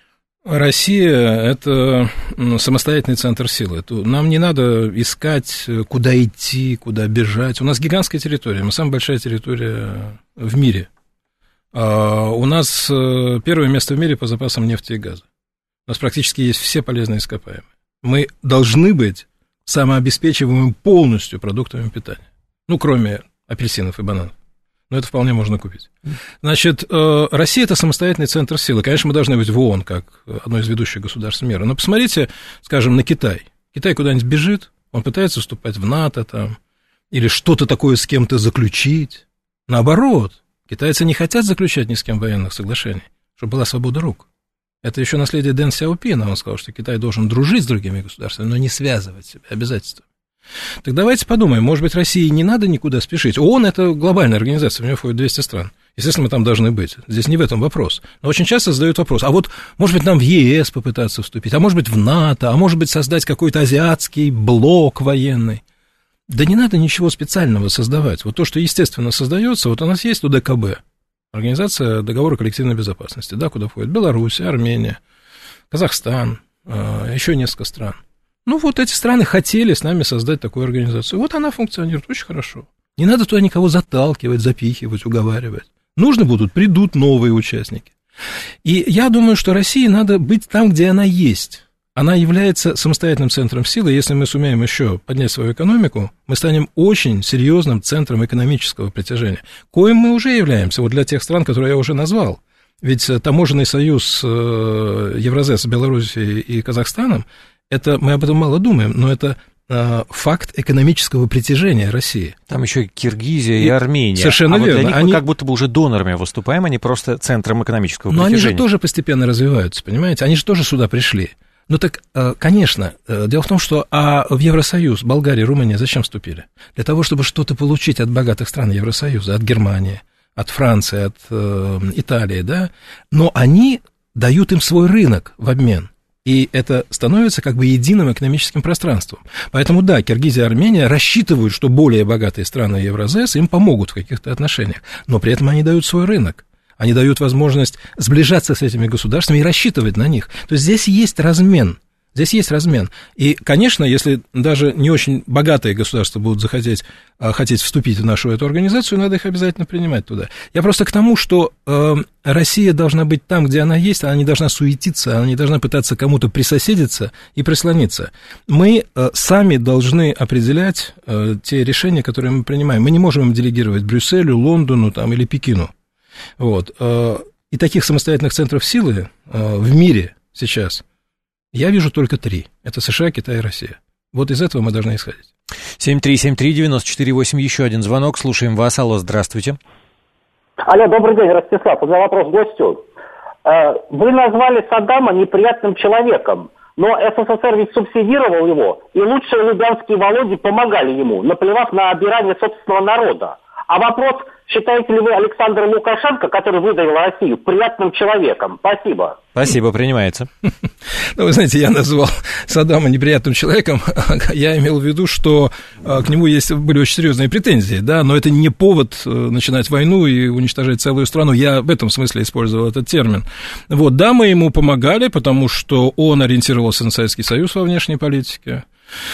Россия – это самостоятельный центр силы. Нам не надо искать, куда идти, куда бежать. У нас гигантская территория, мы самая большая территория в мире. У нас первое место в мире по запасам нефти и газа. У нас практически есть все полезные ископаемые. Мы должны быть самообеспечиваемым полностью продуктами питания. Ну, кроме апельсинов и бананов. Но это вполне можно купить. Значит, Россия – это самостоятельный центр силы. Конечно, мы должны быть в ООН, как одно из ведущих государств мира. Но посмотрите, скажем, на Китай. Китай куда-нибудь бежит, он пытается вступать в НАТО там, или что-то такое с кем-то заключить. Наоборот, китайцы не хотят заключать ни с кем военных соглашений, чтобы была свобода рук. Это еще наследие Дэн Сяопина. Он сказал, что Китай должен дружить с другими государствами, но не связывать себя обязательствами. Так давайте подумаем, может быть, России не надо никуда спешить. ООН – это глобальная организация, в нее входит двести стран. Естественно, мы там должны быть. Здесь не в этом вопрос. Но очень часто задают вопрос, а вот, может быть, нам в ЕС попытаться вступить, а может быть, в НАТО, а может быть, создать какой-то азиатский блок военный. Да не надо ничего специального создавать. Вот то, что естественно создается, вот у нас есть УДКБ, Организация договора коллективной безопасности, да, куда входит Беларусь, Армения, Казахстан, еще несколько стран. Ну, вот эти страны хотели с нами создать такую организацию. Вот она функционирует очень хорошо. Не надо туда никого заталкивать, запихивать, уговаривать. Нужны будут, придут новые участники. И я думаю, что России надо быть там, где она есть. Она является самостоятельным центром силы. Если мы сумеем еще поднять свою экономику, мы станем очень серьезным центром экономического притяжения, коим мы уже являемся, вот для тех стран, которые я уже назвал. Ведь таможенный союз Евразес с Белоруссией и Казахстаном, это, мы об этом мало думаем, но это а, факт экономического притяжения России. Там еще Киргизия и, и Армения. Совершенно а вот верно. для них они... мы как будто бы уже донорами выступаем, а не просто центром экономического но притяжения. Но они же тоже постепенно развиваются, понимаете? Они же тоже сюда пришли. Ну так, конечно, дело в том, что а в Евросоюз Болгария и Румыния зачем вступили? Для того, чтобы что-то получить от богатых стран Евросоюза, от Германии, от Франции, от э, Италии, да? Но они дают им свой рынок в обмен. И это становится как бы единым экономическим пространством. Поэтому, да, Киргизия и Армения рассчитывают, что более богатые страны Евразес им помогут в каких-то отношениях, но при этом они дают свой рынок. Они дают возможность сближаться с этими государствами и рассчитывать на них. То есть здесь есть размен. Здесь есть размен. И, конечно, если даже не очень богатые государства будут захотеть, хотеть вступить в нашу эту организацию, надо их обязательно принимать туда. Я просто к тому, что э, Россия должна быть там, где она есть, она не должна суетиться, она не должна пытаться кому-то присоседиться и прислониться. Мы э, сами должны определять э, те решения, которые мы принимаем. Мы не можем им делегировать Брюсселю, Лондону там, или Пекину. Вот. Э, и таких самостоятельных центров силы э, в мире сейчас я вижу только три. Это США, Китай и Россия. Вот из этого мы должны исходить. семь три семь три девять четыре восемь, еще один звонок. Слушаем вас. Алло, здравствуйте. Алло, добрый день, Ростислав. У меня вопрос к гостю. Вы назвали Саддама неприятным человеком, но СССР ведь субсидировал его, и лучшие лубянские Володи помогали ему, наплевав на обирание собственного народа. А вопрос, считаете ли вы Александра Лукашенко, который выдавил Россию, приятным человеком? Спасибо. Спасибо, принимается. Ну, вы знаете, я назвал Саддама неприятным человеком, я имел в виду, что к нему есть, были очень серьезные претензии, да, но это не повод начинать войну и уничтожать целую страну, я в этом смысле использовал этот термин. Вот, да, мы ему помогали, потому что он ориентировался на Советский Союз во внешней политике.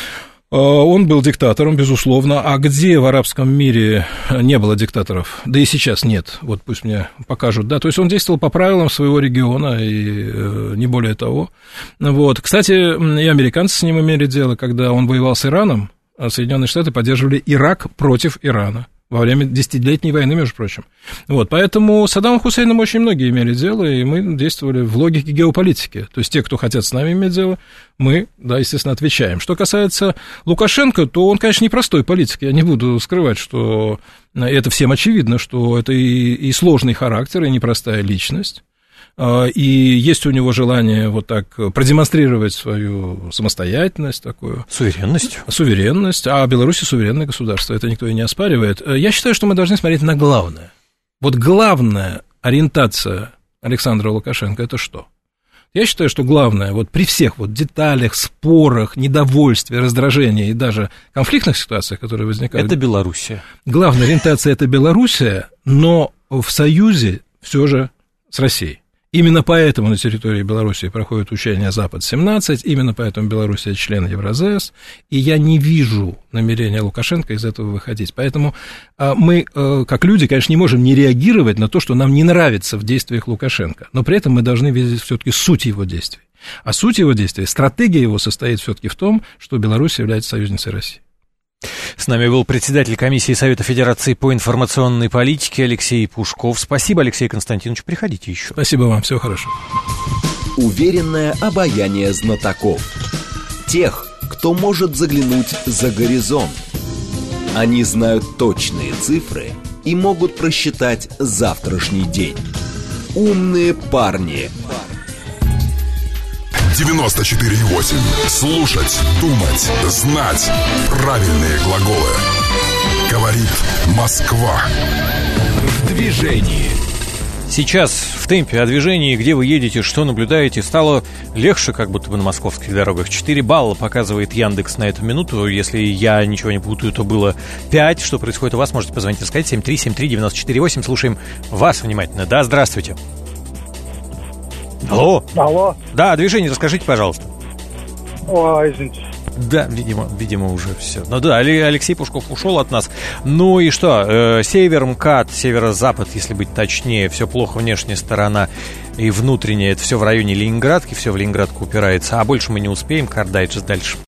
Он был диктатором, безусловно, а где в арабском мире не было диктаторов? Да и сейчас нет, вот пусть мне покажут, да, то есть он действовал по правилам своего региона и не более того. Вот, кстати, и американцы с ним имели дело, когда он воевал с Ираном, а Соединенные Штаты поддерживали Ирак против Ирана во время десятилетней войны, между прочим. Вот, поэтому с Саддамом Хусейном очень многие имели дело, и мы действовали в логике геополитики. То есть те, кто хотят с нами иметь дело, мы, да, естественно, отвечаем. Что касается Лукашенко, то он, конечно, непростой политик. Я не буду скрывать, что это всем очевидно, что это и, и сложный характер, и непростая личность. И есть у него желание вот так продемонстрировать свою самостоятельность такую. Суверенность. Суверенность. А Беларусь суверенное государство, это никто и не оспаривает. Я считаю, что мы должны смотреть на главное. Вот главная ориентация Александра Лукашенко – это что? Я считаю, что главное, вот при всех вот деталях, спорах, недовольстве, раздражении и даже конфликтных ситуациях, которые возникают. Это Белоруссия. Главная ориентация – это Белоруссия, но в союзе все же с Россией. Именно поэтому на территории Белоруссии проходит учение «Запад-семнадцать», именно поэтому Белоруссия член Евразес, и я не вижу намерения Лукашенко из этого выходить. Поэтому мы, как люди, конечно, не можем не реагировать на то, что нам не нравится в действиях Лукашенко, но при этом мы должны видеть все-таки суть его действий. А суть его действий, стратегия его состоит все-таки в том, что Беларусь является союзницей России. С нами был председатель комиссии Совета Федерации по информационной политике Алексей Пушков. Спасибо, Алексей Константинович. Приходите еще. Спасибо вам. Всего хорошего. Уверенное обаяние знатоков. Тех, кто может заглянуть за горизонт. Они знают точные цифры и могут просчитать завтрашний день. Умные парни. девяносто четыре и восемь. Слушать, думать, знать правильные глаголы. Говорит Говорит Москва. В движении. Сейчас в темпе о движении, где вы едете, что наблюдаете, стало легче, как будто бы на московских дорогах. четыре балла показывает Яндекс на эту минуту. Если я ничего не путаю, то было пять. Что происходит у вас, можете позвонить и рассказать. семь три семь три девять четыре восемь. Слушаем вас внимательно. Да, здравствуйте. Алло. Алло. Да, о движении расскажите, пожалуйста. О, извините. Да, видимо, видимо, уже все. Ну да, Алексей Пушков ушел от нас. Ну и что? Э, север, МКАД, северо-запад, если быть точнее, все плохо, внешняя сторона и внутренняя. Это все в районе Ленинградки, все в Ленинградку упирается. А больше мы не успеем. Кардайджес дальше.